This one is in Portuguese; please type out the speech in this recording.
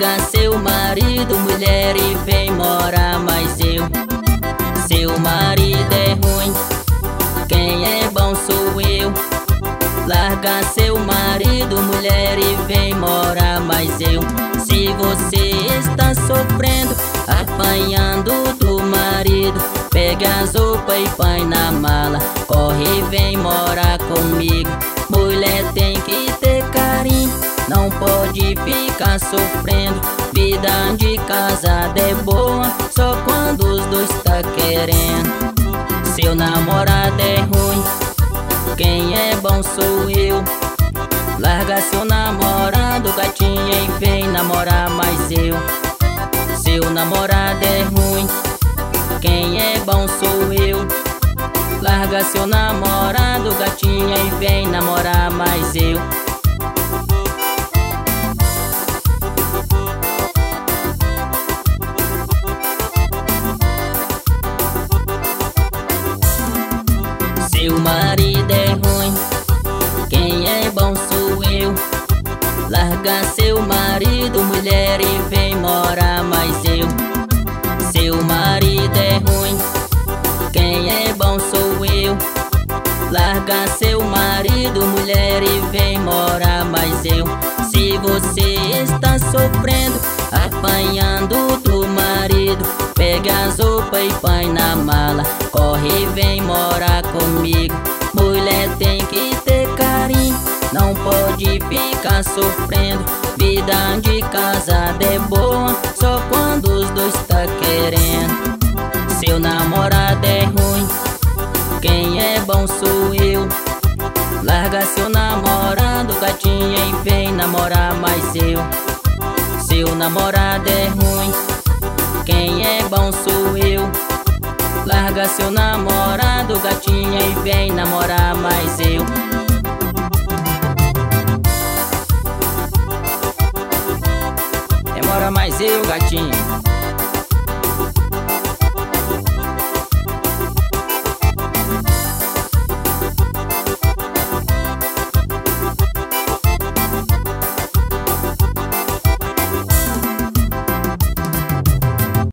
Larga seu marido, mulher, e vem morar mais eu. Seu marido é ruim, quem é bom sou eu. Larga seu marido, mulher, e vem morar mais eu. Se você está sofrendo, apanhando do marido, pega as roupas e põe na mala, corre e vem morar comigo. Mulher tem que ter carinho, não pode ficar sofrendo. Vida de casada é boa só quando os dois tá querendo. Seu namorado é ruim, quem é bom sou eu. Larga seu namorado, gatinha, e vem namorar mais eu. Seu namorado é ruim, quem é bom sou eu. Larga seu namorado, gatinha, e vem namorar mais eu. Seu marido é ruim, quem é bom sou eu. Larga seu marido, mulher, e vem morar mais eu. Seu marido é ruim, quem é bom sou eu. Larga seu marido, mulher, e vem morar mais eu. Se você está sofrendo, apanhando do marido, pega as roupas e põe na mala, corre e vem morar comigo. Mulher tem que ter carinho, não pode ficar sofrendo. Vida de casada é boa só quando os dois tá querendo. Seu namorado é ruim, quem é bom sou eu. Larga seu namorado, gatinha, e vem namorar mais eu. Seu namorado é ruim, quem é bom sou eu. Larga seu namorado, gatinha, e vem namorar mais eu. Demora mais eu, gatinha.